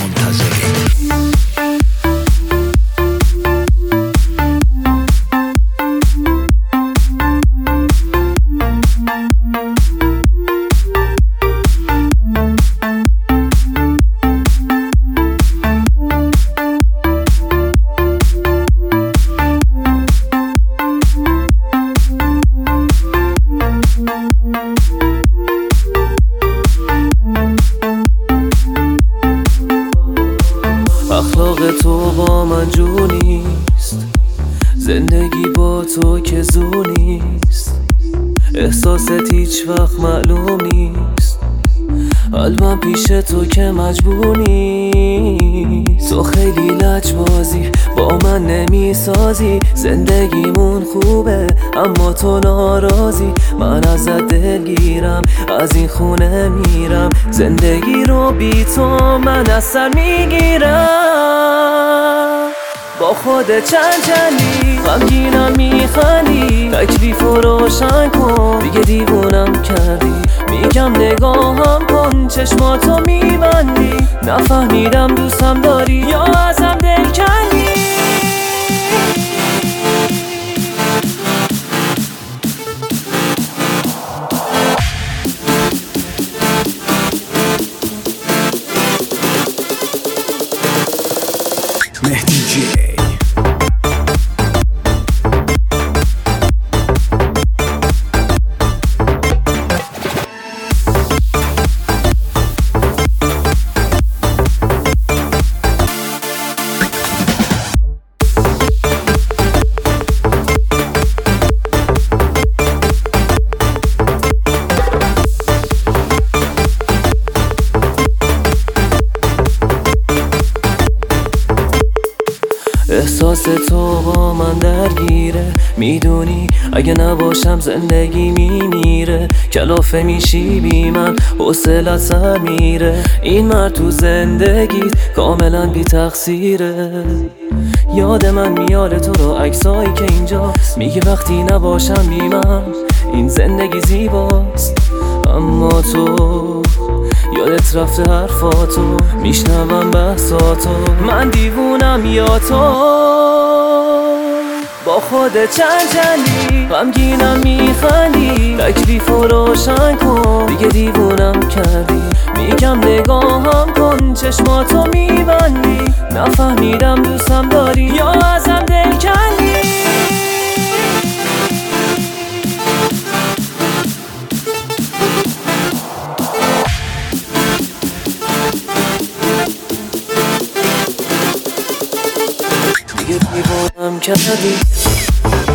منتظری. اخلاق تو با من جو نیست، زندگی با تو که زو نیست، احساست هیچ وقت معلوم نیست، قلبم پیش تو که مجبور نیست. تو خیلی لجبازی با من نمی سازی، زندگیمون خوبه اما تو ناراضی. من ازت دلگیرم، از این خونه میرم، زندگی رو بی تو من از سر میگیرم. با خودت چندی غمگینم میخندی، تکلیف رو روشن کن دیگه دیوونم کردی. میگم نگاهم کن چشماتو میبندی، نفهمیدم دوستم داری یا ازم دل کندی. مهدی جی. احساس تو با من درگیره، میدونی اگه نباشم زندگی میمیره. کلافه میشی بی من حوصلت سر میره، این مرد تو زندگیت کاملا بی تقصیره. یاد من میاره تو رو عکسایی که اینجاست، میگه وقتی نباشم بی من این زندگی زیباست. اما تو یادت رفته حرفاتو، میشنوم بحثاتو، من دیوونم یا تو. با خودت چندی غمگینم میخندی، تکلیف رو روشن کن دیگه دیوونم کردی. میگم نگاهم کن چشماتو میبندی، نفهمیدم دوستم داری یا ازم دل کندی. دیگه دیوانم کردی.